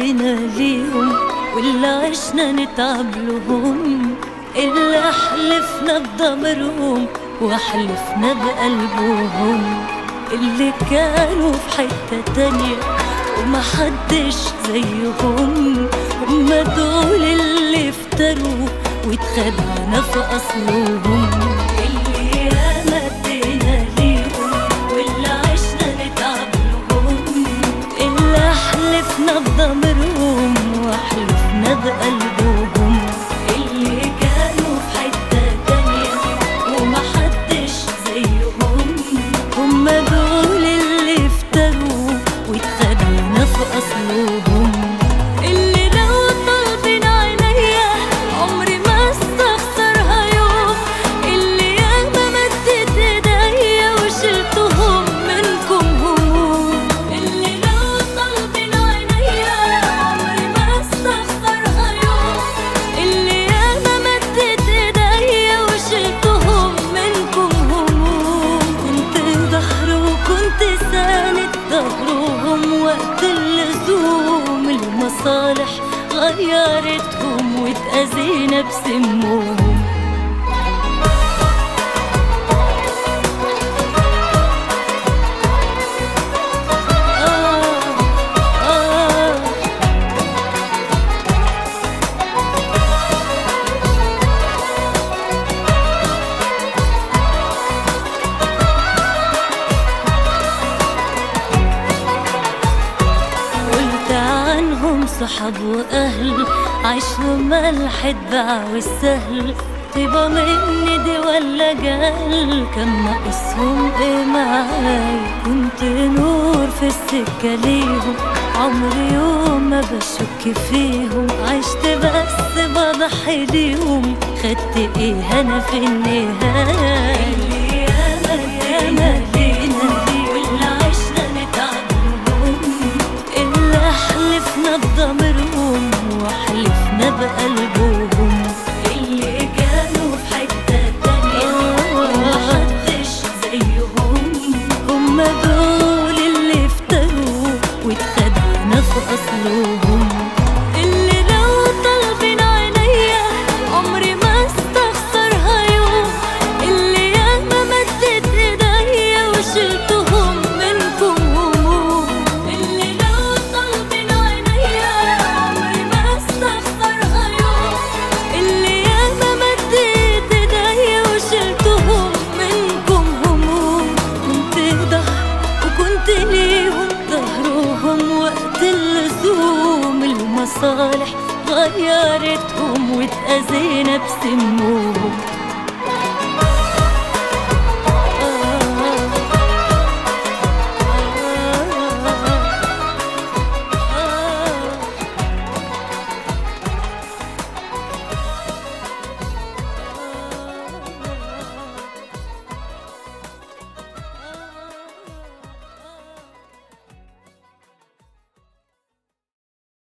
مدينا ليهم، واللي عشنا نتعب لهم، اللي حلفنا بضمرهم وحلفنا بقلبهم، اللي كانوا في حتة تانية ومحدش زيهم، هما دول اللي افتروا واتخدعنا في أصلهم، اللي ياما ادينا ليهم واللي عشنا نتعب لهم، اللي حلفنا بضمرهم وحلفنا بقلبهم، اللي كانوا في حتة تانية ومحدش زيهم، هما دول اللي افتروا واتخدعنا في أصلهم، اللي لو طالبين عينيا عمري ما استخسرها يوم، اللي ياما مدت ايديا وشلتهم منكم هموم، اللي لو طالبين عينيا عمري ما استخسرها يوم، اللي ياما مدت ايديا وشلتهم منكم هموم، كنت ظهر وكنت ساند ظهرهم وقت اللزوم، المصالح غيرتهم واتأذينا بسمهم. صحاب وأهل عاشوا ملح الدع والسهل، طيبة مني دي ولا جهل، كان ناقصهم ايه معاي، كنت نور في السكة ليهم، عمري يوم ما بشك فيهم، عشت بس بضحي ليهم، خدت ايه انا في النهاية، اللي ياما لينا واللي عشنا نتعب لهم، اللي حلفنا بضمرهم وحلفنا بقلبهم، اللي كانوا في حتة تانية ومحدش زيهم، هما دول اللي افتروا واتخدعنا في أصلهم، اللي لو طالبين عينيا عمري ما استخسرها يوم، اللي ياما مدت ايديا وشلتهم منكم هموم، اللي لو طالبين عينيا عمري ما استخسرها يوم، اللي ياما مدت ايديا وشلتهم منكم هموم، كنت ظهر وكنت ليهم ظهرهم وقت اللزوم، المصالح غيرتهم واتأذينا بسمهم.